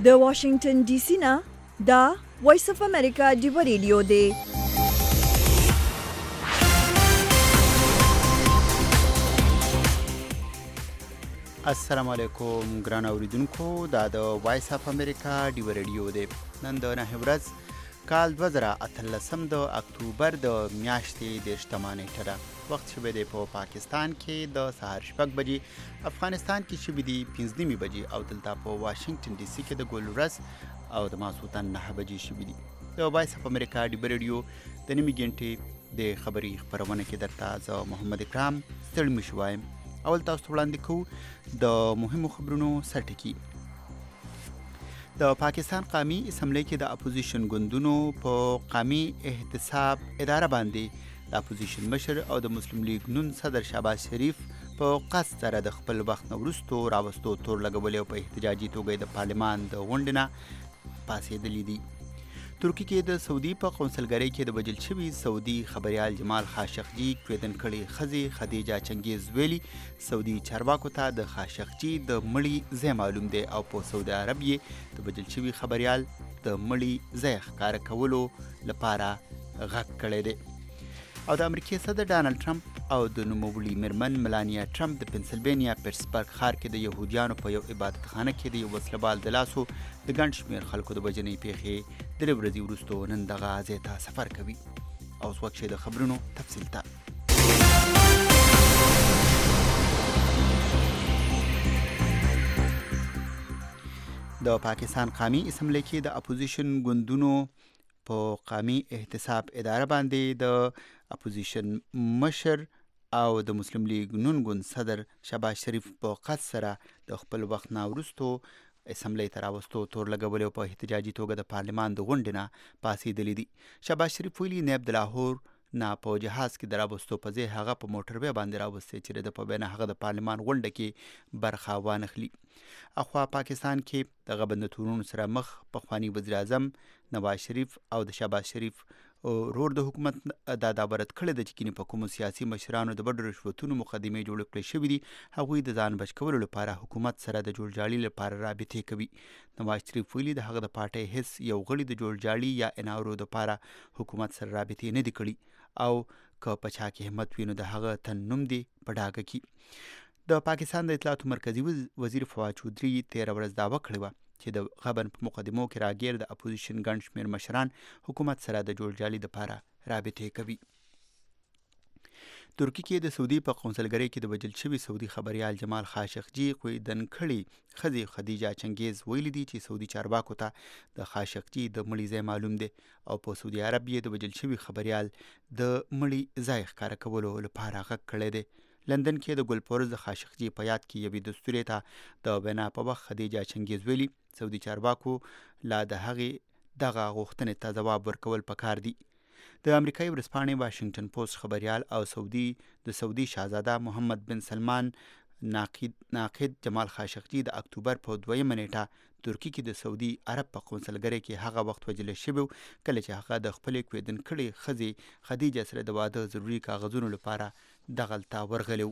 د واشنگټن ډي سي نه دا وایس اف امریکا ډیو ریډیو دی. السلام علیکم ګران اوریدونکو، دا د وایس اف امریکا ډیو ریډیو دی. نن د نهه ورځ کال 2018 د اکتوبر د میاشتې 18 نیټه ده. وخت شوی دی په پاکستان کې د سهار 6 بجې، افغانستان کې شوی دی 5 بجې او دلته په واشنگټن ډي سي کې د ګل ورځ او د ماسخوتن 9 بجې شوی دی. د وایس اف امریکا ډیو ریډیو د نیمې ګنټې د خبري خبرونه کې درته زه محمد اکرام ستړي مشو وایم. اول تاسو وړاندې کوو د مهمو خبرونو سرټکی. د پاکستان قومي اسمبلی کې د اپوزیشن ګوندونو په قومي احتساب اداره باندې د اپوزیشن مشر او د مسلم لیگ نون صدر شهباز شریف په قصد سره د خپل وخت نه وروستو راوستو تور لګولې او په احتجاجي توګه د پارلمان د غونډې نه پاسېدلي دي. ترکی کې د سعودي په قونسلګرۍ کې د وژل شوي سعودي خبريال جمال خاشقجي کویدن کړي ښځې خدیجه چنګیز ویلي سعودي چارواکو ته د خاشقجي د مړي ځای معلوم دی او په سعودي عرب یې د وژل شوي خبريال د مړي ځای ښکاره کولو لپاره غږ کړی دی. او د امریکای صدر ډانلډ ټرمپ او د نوموړي میرمن ملانیا ټرمپ د پنسلوینیا پیټسبرګ ښار کې د یهودیانو په یو عبادتخانه کې د یو وسلبال د لاسو د ګڼ شمېر خلکو د وژنې پیښې درې ورځې وروستو نن دغه ځای ته سفر کوي. اوس وخت شي د خبرونو تفصیل ته. د پاکستان قومي اسمبلی کې د اپوزیشن ګوندونو په قومي احتساب اداره باندې د اپوزیشن مشر او د مسلم لیگ نون ګوند صدر شهباز شریف په قصد سره د خپل وخت نه وروستو اسمبلی ته راوستو تور لګولې او په احتجاجي توګه د پارلمان د غونډې نه پاسېدلي دي. شهباز شریف ویلي نیب د لاهور نه په جهاز کې د راوستو په ځای هغه په موټروی باندې راوستی چې د په بینه هغه د پارلمان غونډه کې برخه وانخلي. اخوا پاکستان کې د غبن تورونو سره مخ پخوانی وزیر اعظم نواز شریف او د شهباز شریف رور د حکومت دا دابرت کړی د چې په کومو سیاسي مشرانو د بډو رشوتونو مقدمې جوړ کړې شوې دي هغوی د ځان بچ کولو لپاره حکومت سره د جوړجاړي لپاره رابطې کوي. نواز شریف ویلي د هغه د پارټۍ هیڅ یو غړي د جوړجاړي یا انارو لپاره حکومت سره رابطې نه دي کړي او که په چا کې همت وي نو د هغه تن نوم دی په ډاګه کې. د پاکستان د اطلاعاتو مرکزي وزیر فواد چودري 13 ورځ دعوه کړې وه چې د غبن په مقدمو کې راګیر د اپوزیشن ګڼ شمېر مشران حکومت سره د جوړجاړي لپاره رابطې کوي. ترکی کې د سعودي په قونسلګرۍ کې د وژل شوي سعودي خبريال جمال خاشقجي کویدن کړي ښځې خدیجه چنګیز ویلي دي چې سعودي چارواکو ته د خاشقجي د مړي ځای معلوم دی او په سعودي عرب یې د وژل شوي خبريال د مړي ځای ښکاره کولو لپاره غږ کړی دی. لندن کې د ګلپورز د خاشقجي په یاد کې یوې دستورې ته د بنا په وخت خدیجه چنګیز ویلي سعودي چارواکو لا د هغې دغه غوښتنې ته ځواب ورکول پکار دي. د امریکایي ورځپاڼې واشنگټن پوسټ خبريال او د سعودي شاهزاده محمد بن سلمان ناقد جمال خاشقجي د اکتوبر په 2 نیټه ترکی کې د سعودي عرب په قونسلګرۍ کې هغه وخت وژل شوی کله چې هغه د خپلې کویدن کړي ښځې خدیجه سره د واده ضروري کاغذونو لپاره دغلته ورغلی و.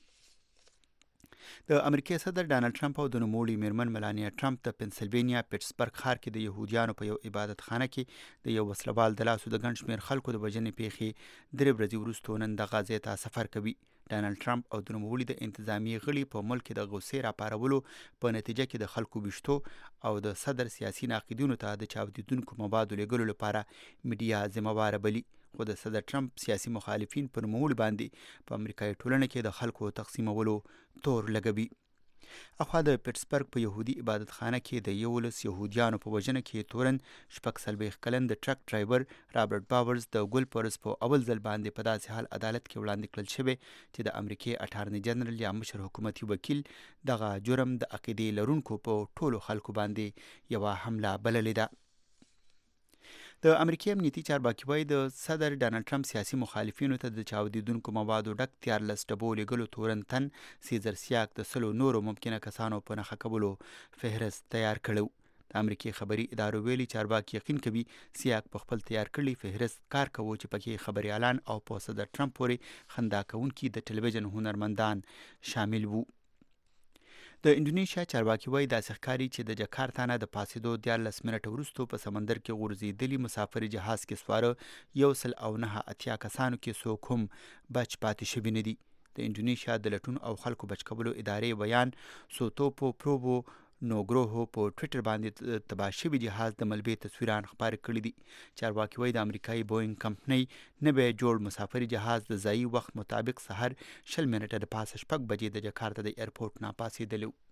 د امریکای صدر ډانلډ ټرمپ او د نوموړي میرمن ملانیا ټرمپ د پنسلوینیا پیټسبرګ ښار کې د یهودیانو په یو عبادتخانه کې د یو وسلوال د لاسو د ګڼ شمېر خلکو د وژنې پیښې 3 ورځې وروستو نن دغه ځای ته سفر کوي. ډانلډ ټرمپ او د نوموړي د انتظامیې غړي په ملک کې د غوسې راپارولو په نتیجه کې د خلکو ویشتو او د صدر سیاسي ناقدینو ته د چاودیدونکو موادو لیږلو لپاره میډیا ذمهواره بلي. خو د صدر ټرمپ سیاسي مخالفین په نوموړي باندې په امریکایي ټولنه کې د خلکو تقسیمولو تور لګوي. اخوا د پیټسبرګ په یهودي عبادتخانه کې د 11 یهودیانو په وژنه کې تورن 46 کلن د ټرک ډرایور رابرټ باورز د ګلپورز په اول ځل باندې په داسې حال عدالت کې وړاندې کړل شوی چې د امریکای اټارنی جنرال یا مشر حکومتي وکیل دغه جرم د عقیدې لرونکو په ټولو خلکو باندې یوه حمله بللې ده. د امریکای امنیتي چارواکي وایي د صدر ډانلډ ټرمپ سیاسي مخالفینو ته د چاودیدونکو موادو ډک 14 ډبو لیږلو تورن تن سیزر سیاک د 100 نورو ممکنه کسانو په نښه کولو فهرست تیار کړو. د امریکای خبري ادارو ویلي چارواکي یقین کوي سیاک په خپل تیار کړي فهرست کار کوي چې پکې خبريالان او په صدر ټرمپ پورې خندا کوونکي د ټلویزیون هنرمندان شامل وو. د اندونیشیا چارواکي وایي داسې ښکاري چې د جکارتا نه د پاسېدو 14 منټه وروسته په سمندر کې غورځېدلي مسافري جهاز کې سواره 189 کسانو کې څوک هم بچ پاتې شوي نه دي. د اندونیشیا د لټون او خلکو بچ کولو ادارې بیان سوتوپو پروبو نوګروهو په ټویټر باندې تباه شوي جهاز د ملبې تصویران خپاره کړي دي. چارواکي وایي د امریکایي بوینګ کمپنۍ نوی جوړ مسافري جهاز د ځایي وخت مطابق سهار 20 منټه د پاسه 6 بجې د جکارتا د ایرپورټ نه پاسېدلی و.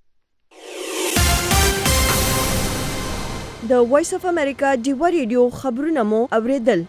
د وایس اف امریکا ډیوه ریډیو خبرونه مو اوریدل.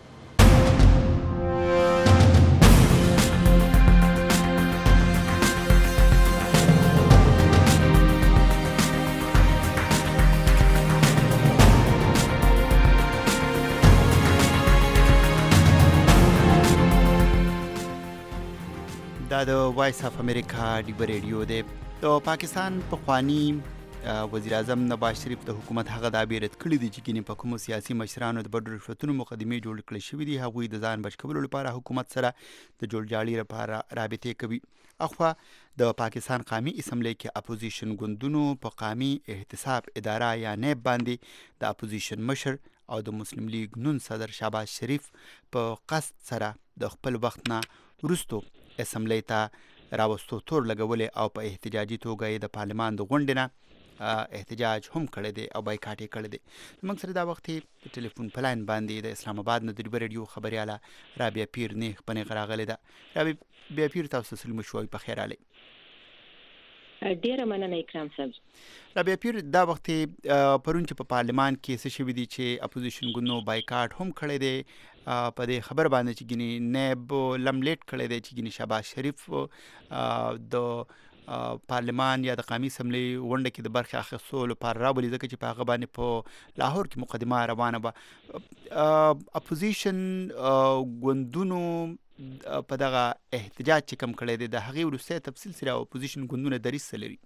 دا د وایس اف امریکا ډیوه ریډیو دی. د پاکستان پخوانی وزیر اعظم نواز شریف د حکومت هغه دعوې رد کړي دي چې ګینې په کومو سیاسي مشرانو د بدو رشوتونو مقدمې جوړ کړي شوي دي هغوی د ځان بچ کولو لپاره حکومت سره د جوړجاړي لپاره رابطې کوي. اخوا د پاکستان قومي اسمبلی کې اپوزیشن ګوندونو په قومي احتساب اداره یا نیب باندې د اپوزیشن مشر او د مسلم لیگ نون صدر شهباز شریف په قصد سره د خپل وخت نه وروستو اسمبلی ته راوستو تور لګولې او په احتجاجي توګه یې د پارلمان د غونډې نه احتجاج هم کړی دی او بایکاټ یې کړی دی. موږ سره دا وخت په ټلیفون په لاین باندې د اسلام آباد نه د ډیوه ریډیو خبریاله رابعه پیر نیغ په نیغ راغلې ده. رابعه پیر تاسو سلام مو په خیر راغلی. ډیره مننه اکرام صاحب. رابعه پیر دا وخت پرون چې په پارلمان کې څه شوي دي چې اپوزیشن ګوندونو بایکاټ هم کړی دی په دې خبر باندې چې ګینې نیب لملیټ کړی دی چې ګینې شهباز شریف د پارلمان یا د قومي اسمبلی غونډه کې د برخې اخیستو لپاره راولي ځکه چې په هغه باندې په لاهور کې مقدمه روانه وه. اپوزیشن ګوندونو په دغه احتجاج چې کم کړی دی د هغې وروستی تفصیل سره اپوزیشن ګوندونه دریځ څه لري؟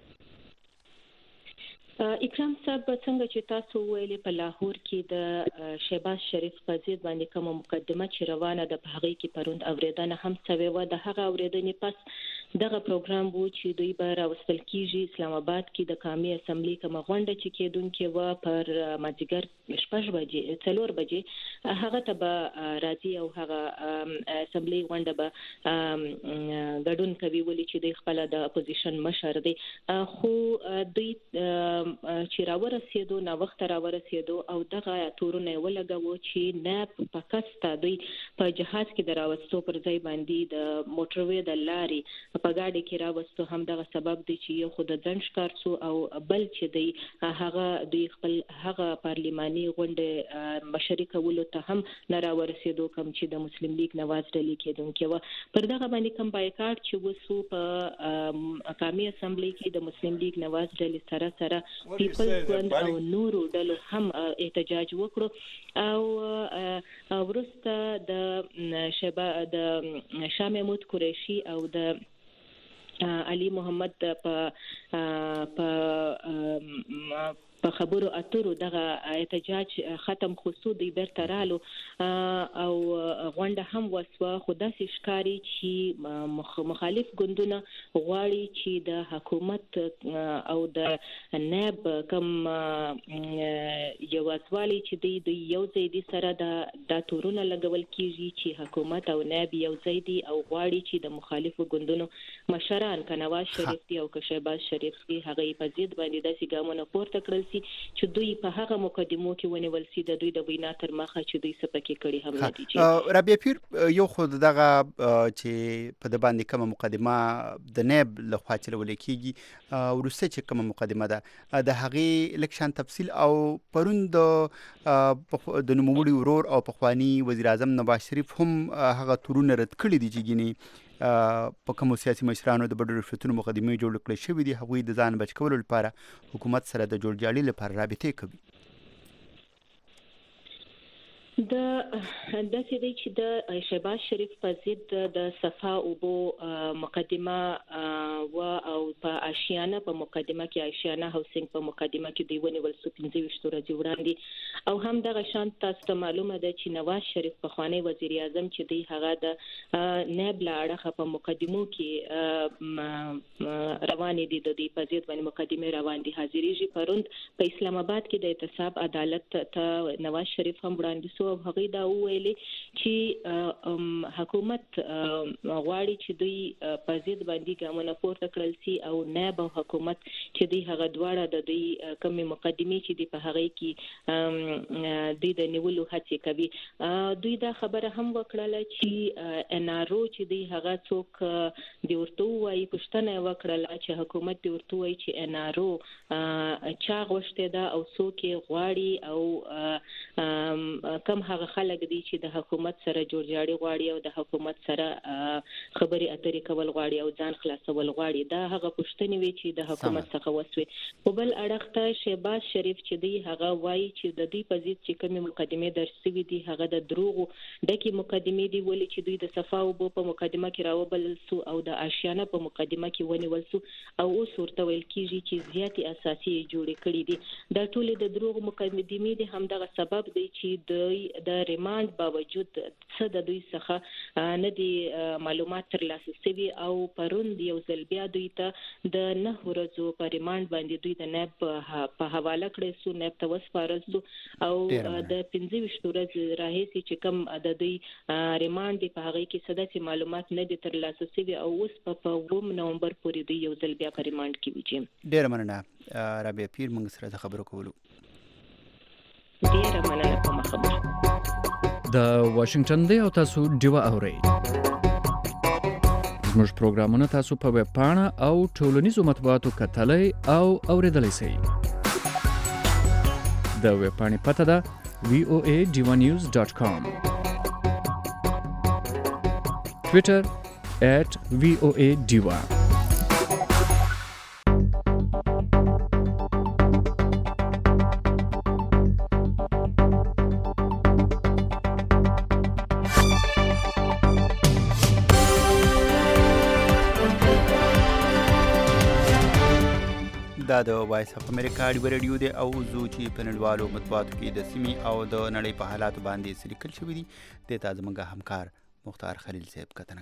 اکرام صاحب څنګه چې تاسو ویلې په لاهور کې د شهباز شریف په ضد باندې کومه مقدمه چې روانه ده په هغه کې پروند اوریدنه هم شوې وه. د هغه اوریدنې پس دغه پروګرام وو چې دوی به راوستل کیږي اسلام آباد کې د قومي اسمبلی کومه غونډه چې کېدونکې وه پر مازدیګر 4 بجې هغه ته به راځي او هغه اسمبلی غونډه به ګډون کوي ولې چې دوی خپل د اپوزیشن مشر دی. خو دوی چې راورسېدو نو وخت راورسېدو او دغه تورونه ولګاوه چې نه پاکستان دوی په جهاز کې دراوستو پر ځای باندې د موټروي د لارې په گاډي کې راوستو هم دغه سبب دی چې یو خود ځنډ ښکار سو او بل چې دی هغه دوی خپل هغه پارلماني غونډه مشري کولو ته هم نه راورسېدو کوم چې د مسلم لیگ نواز ډلې کېدونکې و. پر دغه باندې کوم بایکاټ چې وسو په قومي اسمبلی کې د مسلم لیگ نواز ډلې سره پیپلز ګوند او نورو ډلو هم احتجاج وکړو او وروسته د شاه محمود قریشي او د علي محمد په خبرو اترو دغه احتجاج ختم خصوص دی بیرته رالو او غونډه هم وسوه. خو داسې ښکاري چې مخالف ګوندونه غواړي چې د حکومت او د نیب کوم یوازوالي چې دی یو ځای دي سره د تورونه لګول کیږي چې حکومت او نیب یو ځای دي او غواړي چې د مخالفو ګوندونو مشران که نواز شریف دی او که شهباز شریف دی هغه په ضد باندې داسې ګامونه پورته کړل چې دوی په هغه مقدمو کې ونیول سي د دوی د وینا تر مخه چې دوی سپکې کړي هم نه دي. رابعه پیر یو خود دغه چې په د باندې کومه مقدمه د نیب لخوا چلول کېږي ورسته چې کومه مقدمه ده د هغې لکشان تفصیل او پرون د نوموړي ورور او پخوانی وزیر اعظم نواز شریف هم هغه تورونه رد کړي دي چې ګینې په کومو سیاسي مشرانو د بدو رشوتونو مقدمې جوړ کړې شوي دي هغوی د ځان بچ کولو لپاره حکومت سره د جوړجاړي لپاره رابطې کوي. داسې دی چې د شهباز شریف په ضد د صفا اوبو مقدمه و او په آشیانه په مقدمه کې آشیانه هاوسینګ په مقدمه کې دی ونیول سو 15 ورځې وړاندې او هم دغه شان تاسو ته معلومه ده چې نواز شریف په خوانی وزیر اعظم چې دی هغه د نائب لاړه په مقدمو کې روان دي د دې په ضد باندې مقدمه روان دي حاضرېږي پروند په اسلام آباد کې د احتساب عدالت ته نواز شریف هم وړاندې سو او هغه دا ویلي چې حکومت غواړي چې دوی په ضد باندې ګامونه پورته کړل سي او نائب حکومت چې دوی هغه دواړه د دوی کومه مقدمه چې دی په هغه کې دوی د نیولو هڅه کوي دوی دا خبره هم وکړه چې ان ار او چې دی هغه څوک دی ورته وایي پښتنه وکړه چې حکومت دی ورته وایي چې ان ار او چا غوښته دا او څوک غواړي او کم هغه خلک دي چې د حکومت سره جوړجاړي غواړي او د حکومت سره خبري اترې کول غواړي او ځان خلاصول غواړي دا هغه پښتني وی چې د حکومت څخه وسوي په بل اړه ته شهباز شریف چې دی هغه وایي چې د دې په ضد چې کومه مقدمه درسوي دي هغه د دروغ ډکه مقدمه دی ولې چې دوی د صفاو په مقدمه کې راوبل سو او د آشیانه په مقدمه کې ونیول سو او اوس ورته ویل کیږي چې زیاتې اساسي جوړې کړې دي دا ټول د دروغ مقدمه دي هم دغه سبب دی چې د ریماند باوجود څه د دوی څخه نه دي معلومات ترلاسه شوي او پروند یو ځل بیا دوی ته د 9 ورځو په ریماند باندې دوی د نائب په حواله کړی سو نائب ته وسپارل سو او د 15 ورځې راهیسي چې کوم د دوی ریماند په هغه کې سداسي معلومات نه دي ترلاسه شوي او اوس په 9 نومبر پورې دوی یو ځل بیا په ریماند کې وي ډیر مننه رابعه پیر موږ سره د خبرو کولو ډیر مننه کوم خبر د واشنگټن دی او تاسو ډیوا اورئ زموږ پروګرامونه تاسو په ویب پاڼه او ټولنیزو مطبوعاتو کتلای او اوریدلای شئ د ویب پاڼې پته ده voadivanews.com Twitter @voadiva دا د وایس اف امریکا ډیو ریډیو دی او زو چې په نړیوالو مطبوعاتو کې د سیمې او د نړۍ په حالاتو باندې سلیکل شوی دی د تازه منګه همکار مختار خلیل صاحب کتنه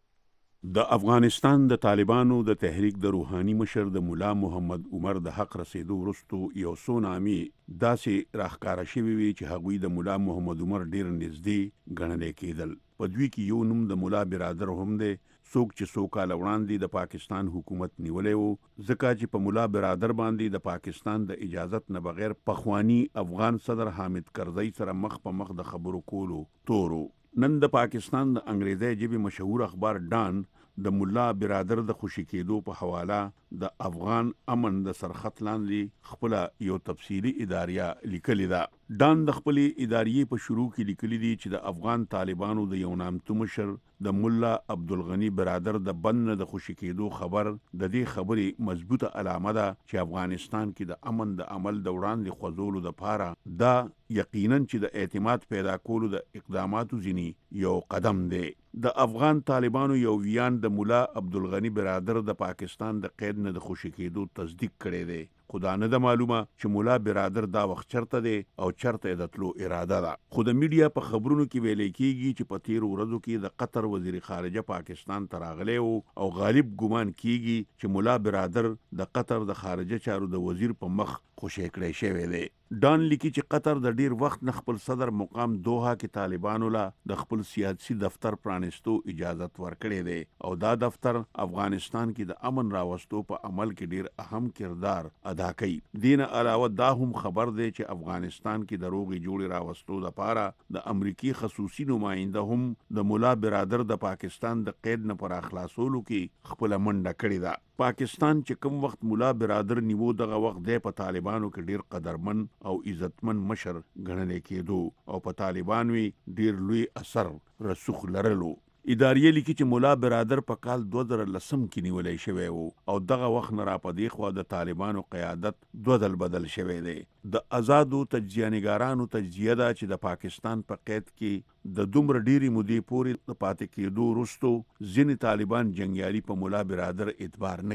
کړي د افغانستان د طالبانو د تحریک د روحاني مشر د مولا محمد عمر د حق رسیدو وروسته یو څو نامي داسې راښکاره شوي وي چې هغوی د مولا محمد عمر ډیر نږدې ګڼل کېدل په دوی کې یو نوم د مولا برادر هم دی څوک چې څو کاله وړاندې د پاکستان حکومت نیولې وو ځکه چې په مولا برادر باندې د پاکستان د اجازت نه بغیر پخوانی افغان صدر حامد کرزی سره مخ په مخ د خبرو کولو تورو نن د پاکستان د انګریزي ژبې مشهور اخبار ډان د مولا برادر د خوشی کېدو په حواله د افغان امن د سرخط لاندې خپل یو تفصیلی اداریه لیکلی ده ډان د خپل اداریه په شروع کې لیکلی دي چې د افغان طالبانو د یو نامتو مشر د مولا عبدالغنی برادر د بند د خوشی کېدو خبر د دې خبرې مضبوطه علامه ده چې افغانستان کې د امن د عمل د وړاندې خوځولو د پاره دا یقینا چې د اعتماد پیدا کولو د اقداماتو ځینی یو قدم دی د افغان طالبانو یو ویان د مولا عبدالغنی برادر د پاکستان د قید نه د خوشی کېدو تصدیق کړي دی خدا نه د معلومه چې مولا برادر دا وخت چرته دی او چرته د تلو اراده ده خو د میډیا په خبرونو کې ویل کېږي چې په تیر ورځو کې د قطر وزیر خارجه پاکستان ته راغلی او غالب ګمان کېږي چې مولا برادر د قطر د خارجه چارو د وزیر په مخ خوشی کړی شوی دی ډان لیکي چې قطر د ډیر وخت نه خپل صدر مقام دوحه کې طالبانو لا د خپل سیاسي دفتر پرانستو اجازت ورکړي دی او دا دفتر افغانستان کې د امن راوستو په عمل کې ډیر اهم کردار ادا کوي دین علاوه دا هم خبر دی چې افغانستان کې د روغي جوړي راوستو لپاره د امریکای خصوصي نماینده هم د مولا برادر د پاکستان د قید نه پر اخلاصولو کې خپل منډه کړې ده پاکستان چې کوم وخت مولا برادر نیو دغه وخت د طالبانو کې ډیر قدرمن او عزتمن مشر ګڼل کېدو او په طالبانو ډیر لوی اثر رسوخ لرلو اداریه لیکي چې مولا برادر په کال 2010 کې نیولې شوی وو او دغه وخت نه را پدې خو د طالبانو قیادت دوه بدل شوی دی د آزادو تجزیه‌نګارانو تجزیه ده چې د پاکستان په قید کې د دومره ډیری مودې پورې پاتې کېدو وروسته ځینې طالبان جنگیالي په مولا برادر اعتبار نه کوي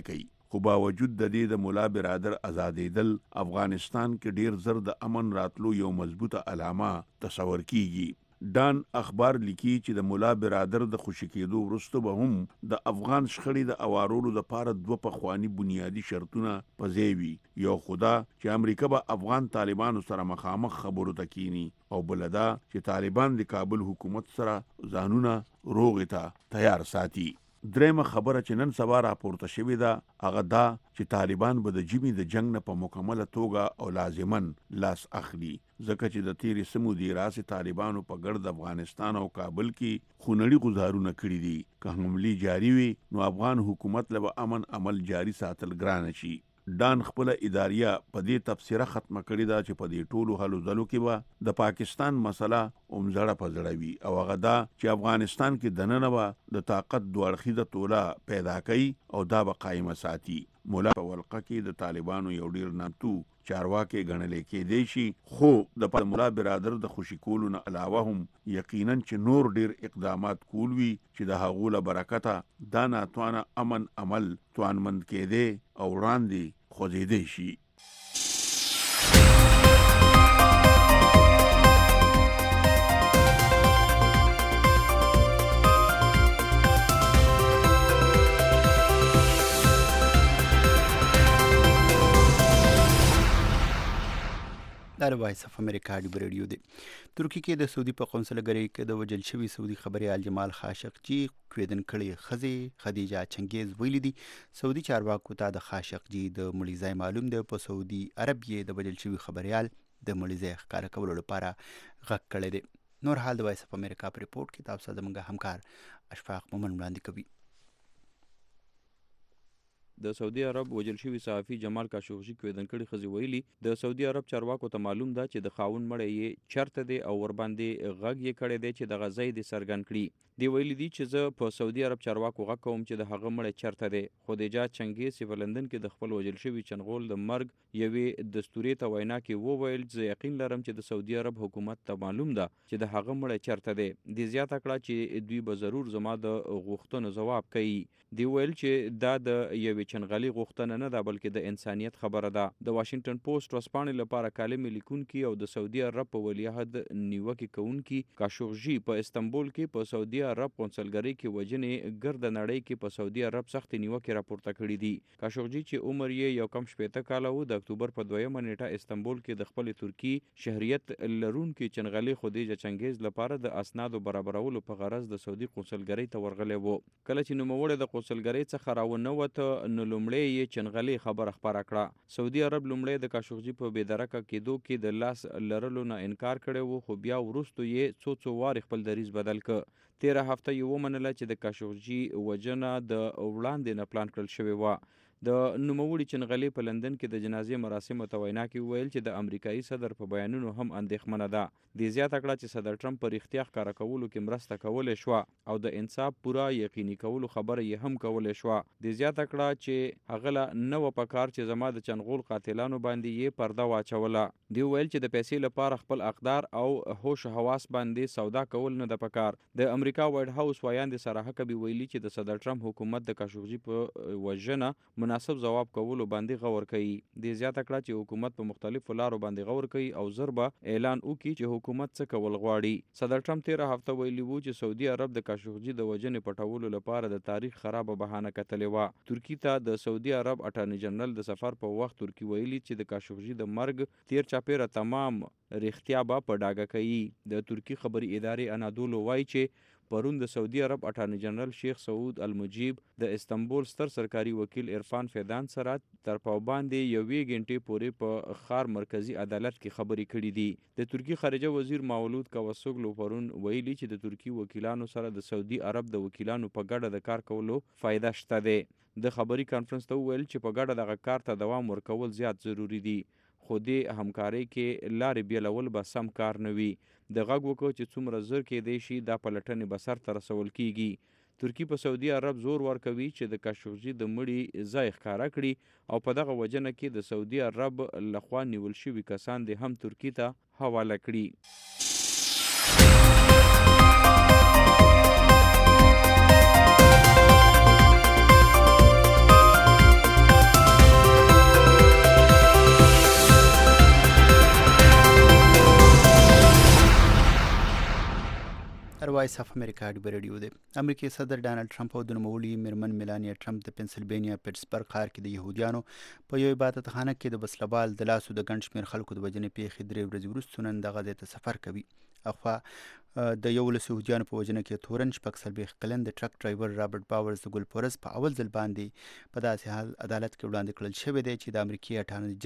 خو باوجود د دې د مولا برادر آزادېدل افغانستان کې ډیر زر د امن راتلو یو مضبوطه علامه تصور کیږي. ډان اخبار لیکي چې د مولا برادر د خوشی کېدو وروسته به هم د افغان شخړې د اوارولو لپاره دوه پخوانی بنیادی شرطونه پځوي. یو خدا چې امریکا به افغان طالبانو سره مخامخ خبرو ته کینی او بلدا چې طالبان د کابل حکومت سره ځانونه روغې ته تیار ساتي. درېمه خبره چې نن سبا راپورته شوې ده هغه دا چې طالبان به د جمی د جنگ نه په مکمله توګه او لازمن لاس اخلي، ځکه چې د تیرې سمودي راسي طالبانو په ګرد افغانستان او کابل کې خونړي گزارونه کړي دي. که حملې جاری وي نو افغان حکومت له امن عمل جاری ساتل ګران شي. ډان خپل اداریه په دې تفسیره ختمه کړې ده چې په دې ټولو حلو ځلو کې به د پاکستان مسله اومزړه پزړه وي او هغه دا چې افغانستان کې دننه به د طاقت دوه اړخیزه توله پیدا کوي او دا به قائمه ساتي. مولا په ولقه کې د طالبانو یو ډیر نامتو چارواکي ګڼل کېدی شي، خو د مولا برادر د خوشی کولو نه علاوه هم یقینا چې نور ډیر اقدامات کول وي چې د هغو له برکته دا ناتوانه امن عمل توانمند کېدی او وړاندې خوځېدی شي. دا د وایس اف امریکا ډیو ریډیو دی. ترکی کې د سعودي په قونسلګرۍ کې د وژل شوي سعودي خبریال جمال خاشقجي کویدن کړي ښځې خدیجه چنګیز ویلي دي سعودي چارواکو ته د خاشقجي د مړي ځای معلوم دی. په سعودي عرب یې د وژل شوي خبریال د مړي ځای ښکاره کولو لپاره غږ کړی دی. نور حال د وایس اف امریکا په ریپورټ کې تاسو ته زموږ همکار اشفاق مومن وړاندې کوي. د سعودي عرب وژل شوي صحافي جمال خاشقجي کویدن کړي ښځې ویلي د سعودي عرب چارواکو ته معلوم ده چې د خاوند مړی یې چرته دی او ورباندې غږ یې کړی دی چې دغه ځای دې څرګند کړي. دی ویلي دي چې زه په سعودي عرب چارواکو غږ کوم چې د هغه مړی چرته دی. خدیجه چنګیز چې په لندن کې د خپل وژل شوي چنغول د مرګ یوې دستورې ته وینا کې وویل زه یقین لرم چې د سعودي عرب حکومت ته معلوم ده چې د هغه مړی چرته دی. دی زیاته کړه چې دوی به ضرور زما د غوښتنو ځواب کوي. دی ویل چې دا د یوې چنغلي غوښتنه نه ده بلکې د انسانیت خبره ده. د واشنگټن پوسټ ورځپاڼې لپاره کالم لیکونکي او د سعودي عرب په ولیعهد نیوکې کوونکي خاشقجي په استنبول کې په سعودي عرب قونسلګرۍ کې وژنې ګرد نړۍ کې په سعودي عرب سخت نیوکې راپورته کړي دي. خاشقجي چې عمر یې یو کم 60 کاله و د اکتوبر په 2مه نیټه استنبول کې د خپل ترکی شهریت لرونکي چنغلي خدیجه چنګیز لپاره د اسنادو برابرولو په غرض د سعودي قونسلګرۍ ته ورغلی و. کله چې نوموړی د قونسلګرۍ څخه راونوته نو لومړی یې چنغلي خبره خپاره کړه. سعودي عرب لومړی د خاشقجي په بېدرکه کېدو کې د لاس لرلو نه انکار کړی و، خو بیا وروستو یې څو وارې خپل دریځ بدل کړ. 13 هفته یې ومنله چې د خاشقجي وژنه د وړاندې نه پلان کړل شوې وه. د نوموړي چنغلي په لندن کې د جنازې مراسمو ته وینا کې وویل چې د امریکایي صدر په بیانونو هم اندېښمنه ده. دې زیاته کړه چې صدر ټرمپ په رښتیا ښکاره کولو کې مرسته کولی شوه او د انصاف پوره یقیني کولو خبره یې هم کولی شوه. دې زیاته کړه چې هغه له نه وه په کار چې زما د چنغول قاتلانو باندې یې پرده واچوله. دې وویل چې د پیسې لپاره خپل اقدار او هوش حواس باندې سودا کول نه ده په کار. د امریکا وایټ هاوس وایاندې ساره حکبي ویلي چې د صدر ټرمپ حکومت د خاشقجي په وژنه مناسب ځواب کولو باندې غور کوي. دې زیاته کړه چې حکومت په مختلفو لارو باندې غور کوي او زر به اعلان وکړي چې حکومت څه کول غواړي. صدر ټرمپ 13 هفته ویلي وو چې سعودي عرب د خاشقجي د وژنې پټولو لپاره د تاریخ خرابه بهانه کتلې وه. ترکی ته د سعودي عرب اټارني جنرال د سفر په وخت ترکی ویلي چې د خاشقجي د مرګ تیر چاپیره تمام رښتیا به په ډاګه کوي. د ترکی خبري ادارې انادولو وایي چې پرون د سعودي عرب اټارني جنرال شیخ سعود المجیب د استنبول ستر سرکاري وکیل عرفان فیدان سره تر پابندې یوې غنټې پورې په خار مرکزی عدالت کې خبرې کړې دي. د ترکی خارجه وزیر مولود کوسوګلو پرون ویلي چې د ترکی وکیلانو سره د سعودي عرب د وکیلانو په ګډه د کار کولو فایده شته دی. د خبري کانفرنس ته ویل چې په ګډه دغه کار ته دوام ورکول زیات ضروری دي، خو دې همکارۍ کې لارې بیلول به سم کار نه وي. د غږ وکړو چې څومره زر کېدی شي دا پلټنې به سر ته رسول کیږي. ترکی په سعودي عرب زور ورکوي چې د خاشقجي د مړي ځای ښکاره کړي او په دغه وجنه کې د سعودي عرب لخوا نیول شوي کسان دې هم ترکی ته حواله کړي. وایس اف امریکا د ریډیو دی. امریکایي صدر ډانلډ ټرمپ او د نوموړي میرمن میلانیا ټرمپ د پنسلوینیا پیټسبرګ ښار کې د یهودیانو په یو عبادتخانه کې د وسلوال د لاسو د ګڼ شمېر خلکو د وژنې پیښې 3 ورځې وروسته نن دغه ځای ته سفر کوي. اخوا د 11 یهودیانو په وژنه کې تورن 40 کلن د ټرک ډرایور رابرټ باورز د ګلپورز په اول ځل باندې په داسې حال عدالت کې وړاندې کړل شوی دی چې د امریکایي اټارني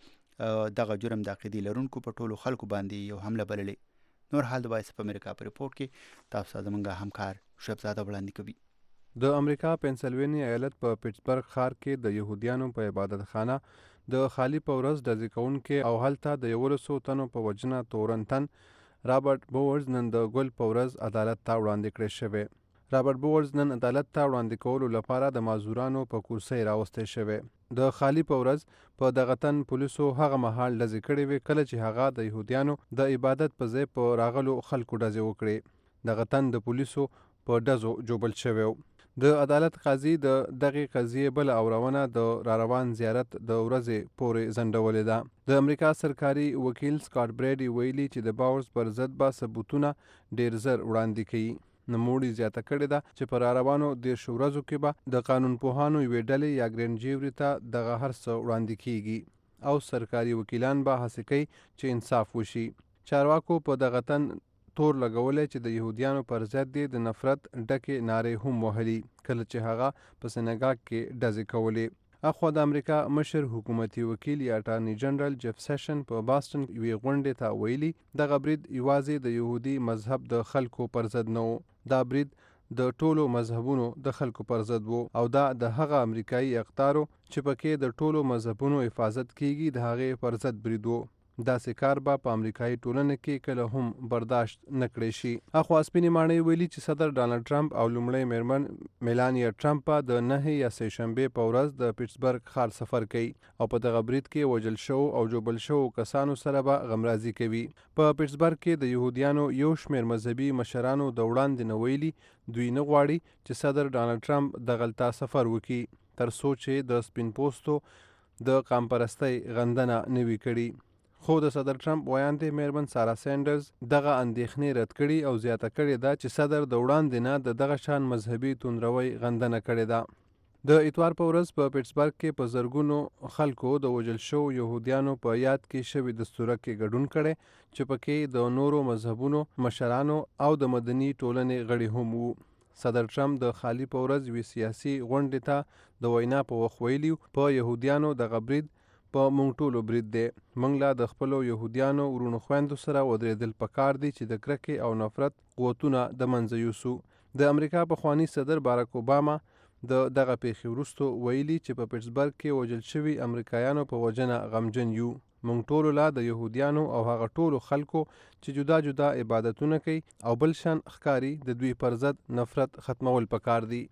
جنرال دغه جرم د عقیدې لرونکو په ټولو خلکو باندې یو حمله بللې. نور حال د وایس اف امریکا په ریپورت کې تاسو زمونږ همکار شعیب زاده وړاندې کوي. د امریکا پنسلوینیا ایالت په پیټسبرګ ښار کې د یهودیانو په عبادتخانه د خالی په ورځ ډزې کوونکي او هلته د 1100 تنو په وجنه تورن تن رابرټ بوورز نن د ګل په ورځ عدالت ته وړاندې کړی شوی. رابرټ بوورز نن عدالت ته وړاندې کولو لپاره د معذورانو په کرسۍ راوستی شوی. د خالی په ورځ په دغه تن پولیسو هغه مهال ډزې کړې وې کله چې هغه د یهودیانو د عبادت په ځای په راغلو خلکو ډزې وکړې. دغه تن د پولیسو په ډزو جوبل شوی و. د عدالت قاضي د دغې قضیې بل اورونه د راروان زیارت د ورځې پورې ځنډولې ده. د امریکا سرکاري وکیل سکاټ بریډي ویلي چې د باورز پر ضد به ثبوتونه ډیر زر وړاندې کوي. نوموړي زیاته کړې ده چې په راروانو 10 ورځو کې به د قانونپوهانو یوې ډلې یا ګرینډ جیوري ته دغه هر څه وړاندې کیږي او سرکاري وکیلان به هڅه کوي چې انصاف وشي. چارواکو په دغه تن تور لګولې چې د يهوديانو پر ضد د نفرت ډکه نارې هم وهلي کله چې هغه په سنګاګ کې ډزې کولې. اخو د امریکا مشر حکومتي وکیل یا اټارنی جنرال جف سیشن په باستن یوې غونډې ته ویلي دغه برید یوازې د يهودي مذهب د خلکو پر ضد نه و. دا برید د ټولو مذهبونو د خلکو پر ضد وو او دا د هغه امریکایي اقدارو چې پکې د ټولو مذهبونو حفاظت کیږي د هغه پر ضد برید وو. داسې کار به په امریکایي ټولنه کې کله هم برداشت نه کړی شي. اخو سپینې ماڼۍ ویلي چې صدر ډانلډ ټرمپ او لومړی میرمن میلانیا ټرمپ د 9 یا سه شنبه په ورځ د پیټسبرګ ښار سفر کوي او په دغه برید کې وژل شو او جوبل شو کسانو سره به غمرازي کوي. په پیټسبرګ کې د يهوديانو یو شمېر مذهبي مشرانو د وړاندې نه ویلي دوی نه غواړي چې صدر ډانلډ ټرمپ دغلته سفر وکړي تر څو چې د سپین پوستو د قام پرستۍ غندنه نه وي کړي. خو د صدر ټرمپ ویاندې میرمن سارا سینډرز دغه اندېښنې رد کړي او زیاته کړې ده چې صدر د وړاندې نه د دغه شان مذهبي توندروي غندنه کړې ده. د اتوار په ورځ په پیټسبرګ کې په زرګونو خلکو د وژل شو يهوديانو په یاد کې شوی دستور کې ګډون کړي چې پکې د نورو مذهبونو مشرانو او د مدني ټولنې غړي هم وو. صدر ټرمپ د خالی په ورځ وی سیاسي غونډې ته د وینا په وخت ویلي په يهوديانو د غبرید په مونږ ټولو برید دی. مونږ لا د خپلو يهوديانو ورونو خويندو سره ودرېدل پکار دي چې د کرکې او نفرت قوتونه د منځه یوسو. د امریکا پخوانی صدر باراک اوباما د دغه پیښې وروسته ویلي چې په پیټسبرګ کې وژل شوي امریکایانو په وجنه غمجن یو. مونږ ټولو لا د يهوديانو او هغه ټولو خلکو چې جدا جدا عبادتونه کوي او بل شان ښکاری د دوی پر ضد نفرت ختمول پکار دي.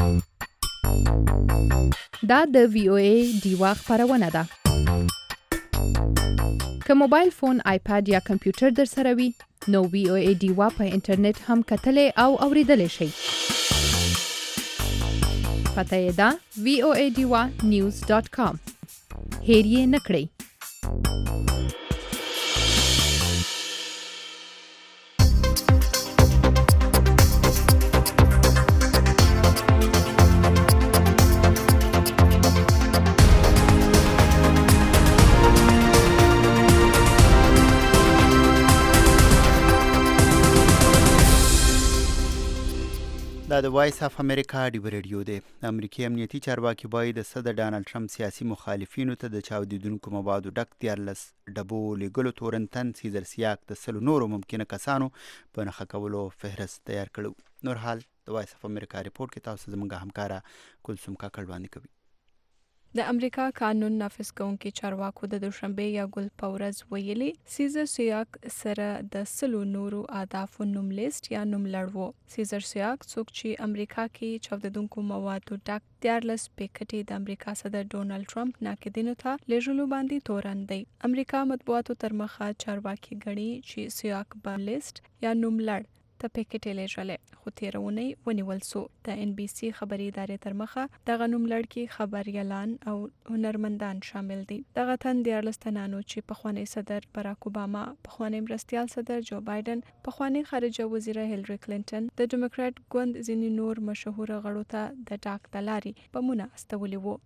دا د VOA دیوا خبرونه ده. که موبایل فون، آیپاد یا کمپیوټر در سره وي نو VOA دیوا په انټرنیټ هم کتلی او اوریدلی شئ. پته یې ده voadiwa.news.com. هیر یې نه کړئ. دا د وایس اف امریکا دی ریډیو دی. امریکایي امنیتي چارواکي باید د صدر ډانلډ ټرمپ سیاسي مخالفینو ته د چاودیدونکو موادو ډک 14 ډبو لیږلو تورنتن سیزر سیاک د 100 نورو ممکنه کسانو په نښه کولو فهرست تیار کړو. نور حال د وایس اف امریکا ریپورت کې تاسو زموږ همکاره کلثوم کاکړ وړاندې کوي. د امریکا قانون نافذ کوونکي چارواکو د دوشنبه یا ګل په ورځ ویلي سیزر سیاک سره د 100 نورو اهدافو نوم لیست یا نوم لړ و. سیزر سیاک څوک چې امریکا کې چاودیدونکو موادو ډک 14 پیکټې د امریکا صدر ډونالد ټرمپ ناقدینو ته لیږلو باندې تورن دی. امریکا مطبوعاتو تر مخه چارواکي ګڼي چې سیاک په لیست یا نوم لړ ته پکټ لېږلې خو تیرونی ونیول سو. د NBC خبري ادارې تر مخه دغه نوم لړکی خبريالان او هنرمندان شامل دي. دغه تن د 14 تنانو چې پخوانی صدر باراک اوباما، پخوانی مرستيال صدر جو بایدن، پخوانی خارجه وزیره هیلری کلینټن، د ډیموکرات ګوند ځینې نور مشهور غړو ته د ټاک دلاري بمونه استولي وو.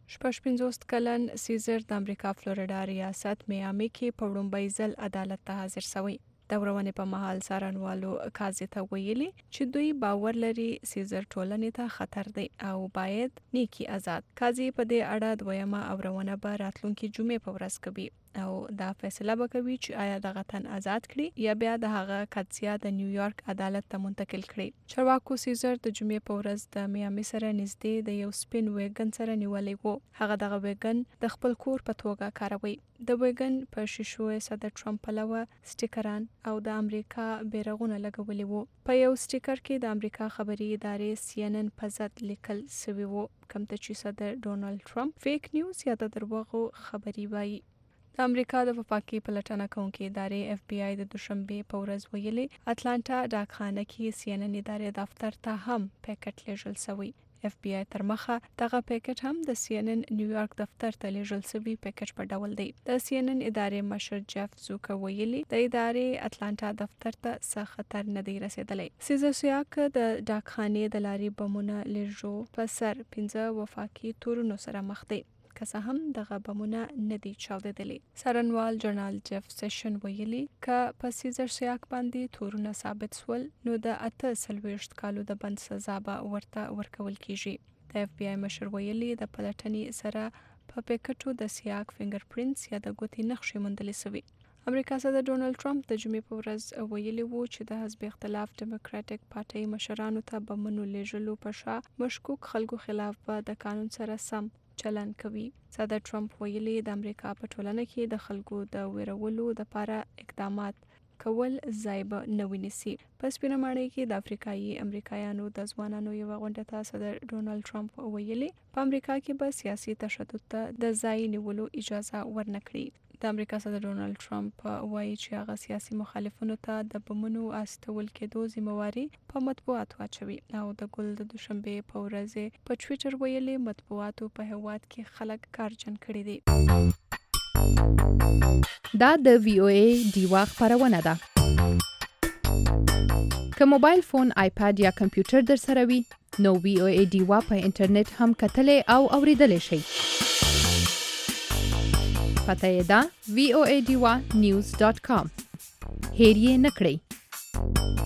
55 کلن سیزر د امریکا فلوریډا ریاست میامي کې په وړاندې ځل عدالت ته حاضر شوی. د ورونې په محل سارنوالو قاضي ته ویلي چې دوی باور لري سیزر ټولنې ته خطر دی او باید نیکی آزاد. قاضي په دې اړه دویمه اورونه به راتلونکي جمعې په ورځ کوي او دا فیصله به کوي چې آیا دغه تن آزاد کړي یا بیا د هغه قضیه د نیویارک عدالت ته منتقل کړي. چارواکو سیزر د جمعې په ورځ د میامي سره نږدې د یو سپین ویګن سره نیولې وو. هغه دغه ویګن د خپل کور په توګه کاروي. د ویګن په شیشو صدر ټرمپ پلوه سټیکران او د امریکا بیرغونه لګولي وو. په یو سټیکر کې د امریکا خبري ادارې CNN په ضد لیکل شوی وو کوم ته چې صدر ډونالد ټرمپ فیک نیوز یا د دروغو خبري وایي. د امریکا د وفاقي پلټنه کوونکې ادارې FBI د دوشنبه په ورځ ویلي اټلانټا ډاکخانه کې CNN ادارې دفتر ته هم پکټ لیږل شوی. FBI تر مخه دغه پکټ هم د CNN نیویارک دفتر ته لیږل شوی پکټ په ډول دی. د CNN ادارې مشر جف زوکر ویلي د ادارې اټلانټا دفتر ته څه خطر نه دی رسیدلی. سیزر سیاک د ډاکخانې د لاري بمونه لیږو په سر 15 وفاقي تورونو سره مخ دی. که څه هم دغه بمونه نه دي چاودېدلي. سرنوال جرنال جف سیشن ویلي که په سیزر سیاک باندې تورونه ثابت سول نو د 48 کالو د بند سزا به ورته ورکول کیږي. د FBI مشر ویلي د پلټنې سره په پکټو د سیاک فینګر پرینټس یا د ګوتې نقشې موندل شوي. امریکا صدر ډونالد ټرمپ د جمعې په ورځ ویلي وو چې د حزب اختلاف ډیموکراټک پارټۍ مشرانو ته بمونو لیږلو په شا مشکوک خلکو خلاف به د قانون سره سم چلن کوي. صدر ټرمپ ویلي د امریکا په ټولنه کې د خلکو د ویرولو لپاره اقدامات کول ځای به نه ونیسي. په سپینه ماڼۍ کې د افریقایي امریکایانو د ځوانانو یو غونډه ته صدر ډونالد ټرمپ ویلي په امریکا کې به سیاسي تشدد ته د ځای نیولو اجازه ورنکړي. د امریکا صدر ډونالد ټرمپ وایي چې هغه سیاسي مخالفینو ته د بمونو استول کېدو ذمہواري په مطبوعاتو اچوي او د ګل د دوشنبه په ورځ په ټوئیټر ویلي مطبوعاتو په هیواد کې خلک کارجن کړي دي. دا د VOA ډیوا خبرونه ده. که موبایل فون، آیپاد یا کمپیوټر در سره وي نو VOA ډیوا په انټرنیټ هم کتلې او اوریدلې شئ. پته یې ده voadiwa.news.com. هیر یې نکړئ.